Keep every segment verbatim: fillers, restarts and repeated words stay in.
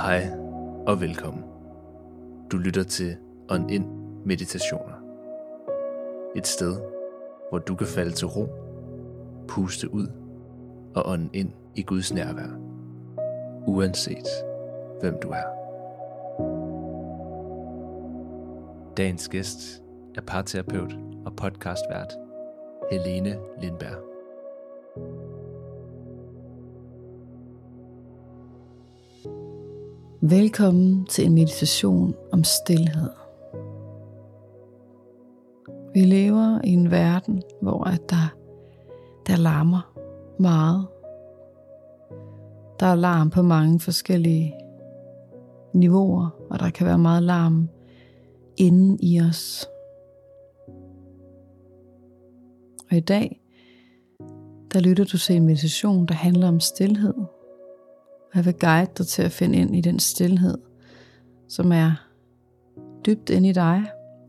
Hej og velkommen. Du lytter til Ånd Ind Meditationer. Et sted, hvor du kan falde til ro, puste ud og ånde ind i Guds nærvær, uanset hvem du er. Dagens gæst er parterapeut og podcastvært Helene Lindberg. Velkommen til en meditation om stilhed. Vi lever i en verden, hvor der, der larmer meget. Der er larm på mange forskellige niveauer, og der kan være meget larm inden i os. Og i dag, der lytter du til en meditation, der handler om stilhed. Jeg vil guide dig til at finde ind i den stilhed, som er dybt inde i dig.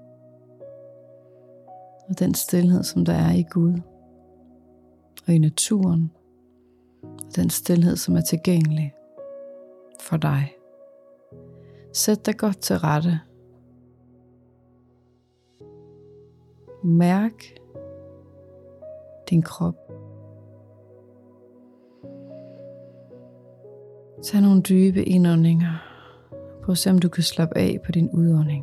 Og den stilhed, som der er i Gud og i naturen. Og den stilhed, som er tilgængelig for dig. Sæt dig godt til rette. Mærk din krop. Tag nogle dybe indåndinger. Prøv at se, om du kan slappe af på din udånding.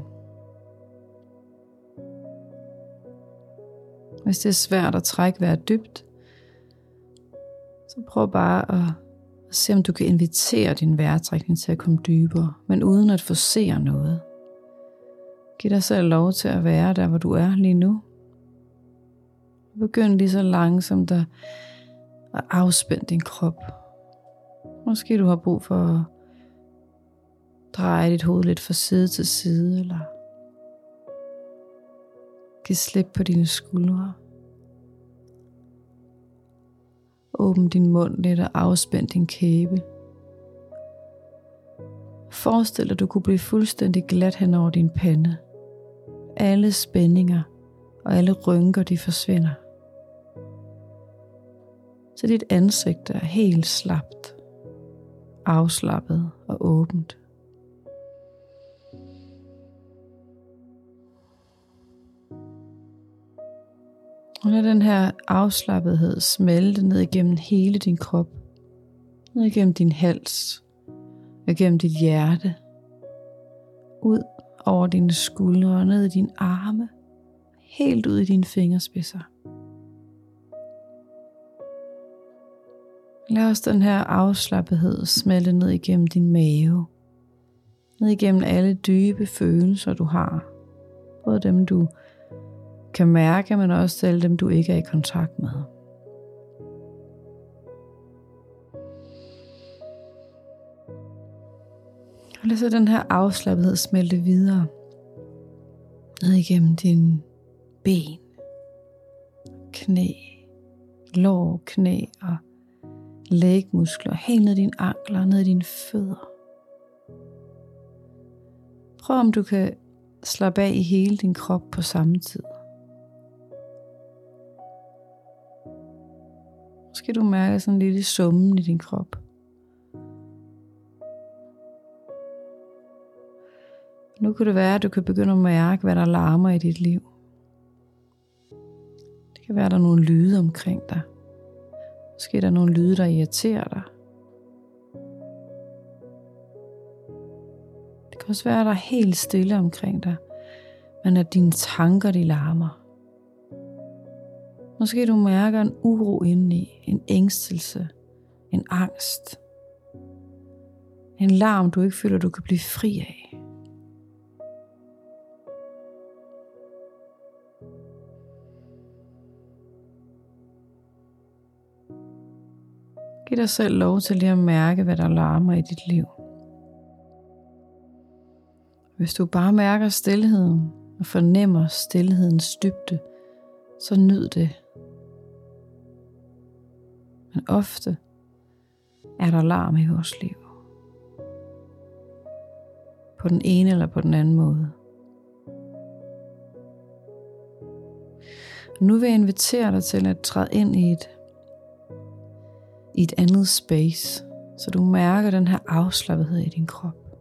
Hvis det er svært at trække vejret dybt, så prøv bare at se, om du kan invitere din vejrtrækning til at komme dybere, men uden at forcere noget. Giv dig selv lov til at være der, hvor du er lige nu. Begynd lige så langsomt at afspænde din krop. Måske du har brug for at dreje dit hoved lidt fra side til side, eller give slip på dine skuldre. Åbn din mund lidt og afspænd din kæbe. Forestil dig, at du kunne blive fuldstændig glat hen over din pande. Alle spændinger og alle rynker, de forsvinder. Så dit ansigt er helt slapt, afslappet og åbent. Og lad den her afslappethed smelte ned igennem hele din krop, ned igennem din hals, igennem dit hjerte, ud over dine skuldre og ned i dine arme, helt ud i dine fingerspidser. Lad os den her afslappethed smelte ned igennem din mave, ned igennem alle dybe følelser du har, både dem du kan mærke, men også alle dem du ikke er i kontakt med. Og lad så den her afslappethed smelte videre, ned igennem dine ben, knæ, lår, knæ og lægmuskler, helt ned i dine ankler, ned i dine fødder. Prøv om du kan slappe af i hele din krop på samme tid. Måske du mærker sådan en lille summen i din krop. Nu kan det være, at du kan begynde at mærke, hvad der larmer i dit liv. Det kan være, at der er nogle lyde omkring dig. Måske er der nogle lyde, der irriterer dig. Det kan også være, at der er helt stille omkring dig, men at dine tanker, de larmer. Måske du mærker en uro indeni, en ængstelse, en angst. En larm, du ikke føler, du kan blive fri af. Giv dig selv lov til lige at mærke, hvad der larmer i dit liv. Hvis du bare mærker stilheden og fornemmer stilhedens dybde, så nyd det. Men ofte er der larm i vores liv. På den ene eller på den anden måde. Nu vil jeg invitere dig til at træde ind i et i et andet space, så du mærker den her afslappethed i din krop.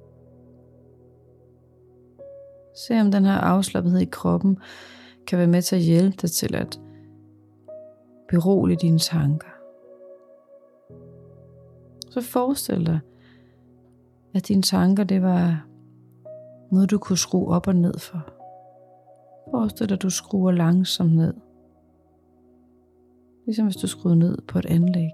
Se om den her afslappethed i kroppen kan være med til at hjælpe dig til at berolige dine tanker. Så forestil dig, at dine tanker, det var noget, du kunne skrue op og ned for. Forestil dig, at du skruer langsomt ned. Ligesom hvis du skruer ned på et anlæg.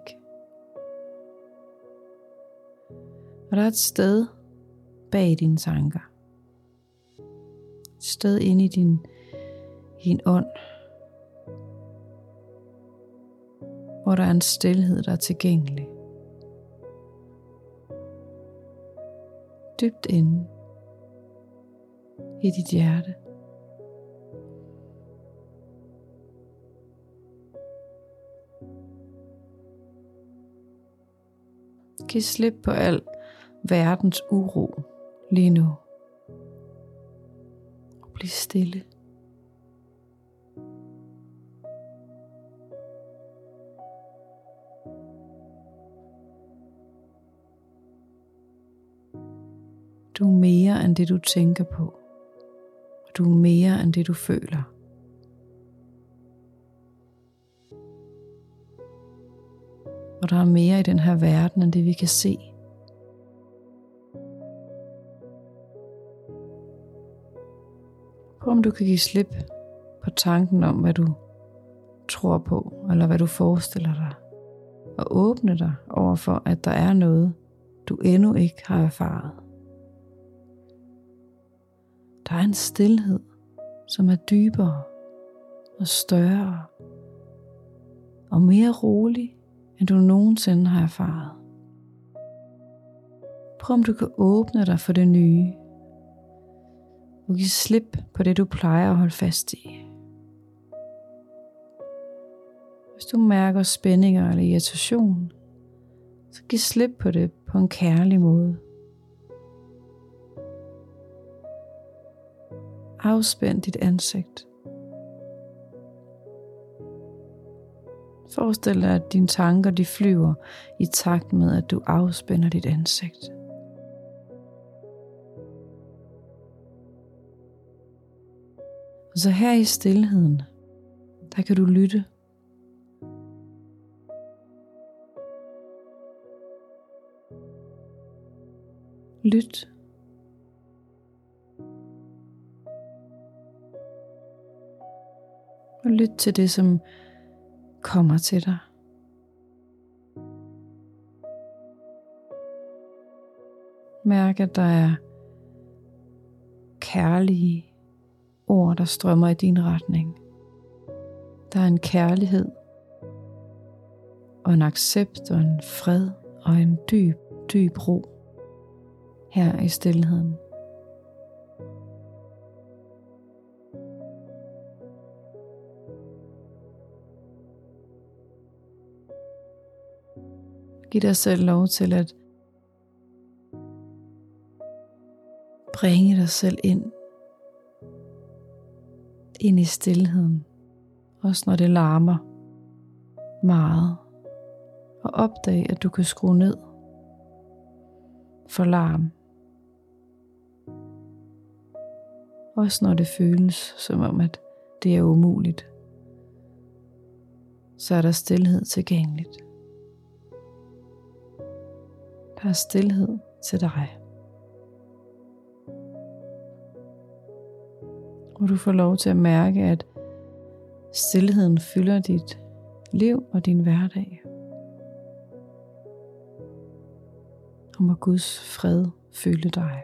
Og der er et sted bag dine tanker. Et sted inde i din, i din ånd. Hvor der er en stilhed, der er tilgængelig. Dybt inde i dit hjerte. Giv slip på al verdens uro lige nu. Og bliv stille. Du er mere end det, du tænker på. Og du er mere end det, du føler. Og der er mere i den her verden, end det vi kan se. Prøv om du kan give slip på tanken om, hvad du tror på, eller hvad du forestiller dig. Og åbne dig overfor, at der er noget, du endnu ikke har erfaret. Der er en stilhed, som er dybere og større og mere rolig, end du nogensinde har erfaret. Prøv om du kan åbne dig for det nye og give slip på det, du plejer at holde fast i. Hvis du mærker spændinger eller irritation, så giv slip på det på en kærlig måde. Afspænd dit ansigt. Forestil dig, at dine tanker de flyver i takt med, at du afspænder dit ansigt. Og så her i stilheden, der kan du lytte. Lyt. Og lyt til det, som kommer til dig. Mærk, at der er kærlige ord, der strømmer i din retning. Der er en kærlighed og en accept og en fred og en dyb, dyb ro her i stilheden. Giv dig selv lov til at bringe dig selv ind, ind i stilheden, også når det larmer meget, og opdag, at du kan skrue ned for larm, også når det føles som om, at det er umuligt, så er der stilhed tilgængeligt. Der er stilhed til dig. Og du får lov til at mærke, at stilheden fylder dit liv og din hverdag. Og må Guds fred fylde dig.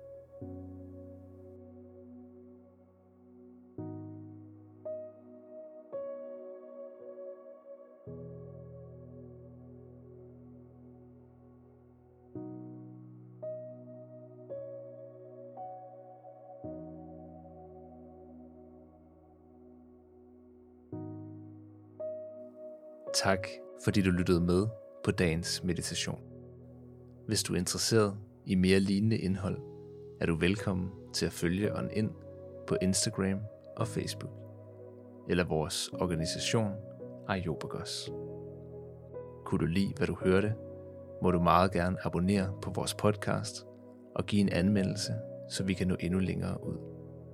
Tak, fordi du lyttede med på dagens meditation. Hvis du er interesseret i mere lignende indhold, er du velkommen til at følge On In på Instagram og Facebook, eller vores organisation Areopagos. Kunne du lide, hvad du hørte, må du meget gerne abonnere på vores podcast og give en anmeldelse, så vi kan nå endnu længere ud.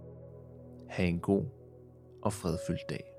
Ha' en god og fredfyldt dag.